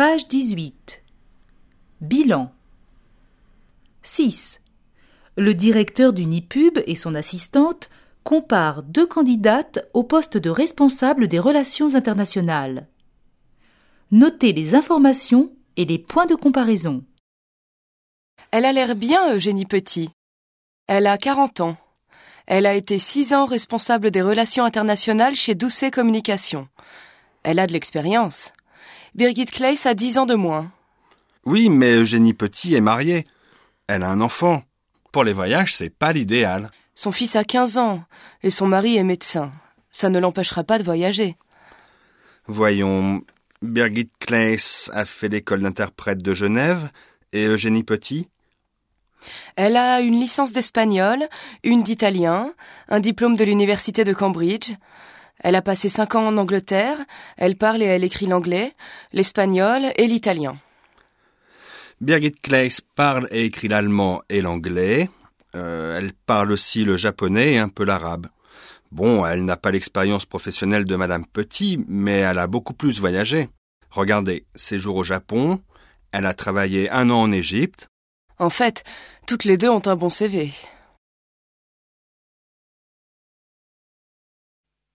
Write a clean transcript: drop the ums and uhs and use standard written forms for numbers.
Page 18. Bilan. 6. Le directeur du NIPUB et son assistante comparent 2 candidates au poste de responsable des relations internationales. Notez les informations et les points de comparaison. Elle a l'air bien, Eugénie Petit. Elle a 40 ans. Elle a été 6 ans responsable des relations internationales chez Doucet Communication. Elle a de l'expérience. Birgit Claes a 10 ans de moins. Oui, mais Eugénie Petit est mariée. Elle a un enfant. Pour les voyages, c'est pas l'idéal. Son fils a 15 ans et son mari est médecin. Ça ne l'empêchera pas de voyager. Voyons, Birgit Claes a fait l'école d'interprète de Genève et Eugénie Petit. Elle a une licence d'espagnol, une d'italien, un diplôme de l'université de Cambridge. Elle a passé 5 ans en Angleterre. Elle parle et elle écrit l'anglais, l'espagnol et l'italien. Birgit Claes parle et écrit l'allemand et l'anglais. Elle parle aussi le japonais et un peu l'arabe. Bon, elle n'a pas l'expérience professionnelle de Madame Petit, mais elle a beaucoup plus voyagé. Regardez, séjour au Japon, elle a travaillé 1 an en Égypte. En fait, toutes les deux ont un bon CV.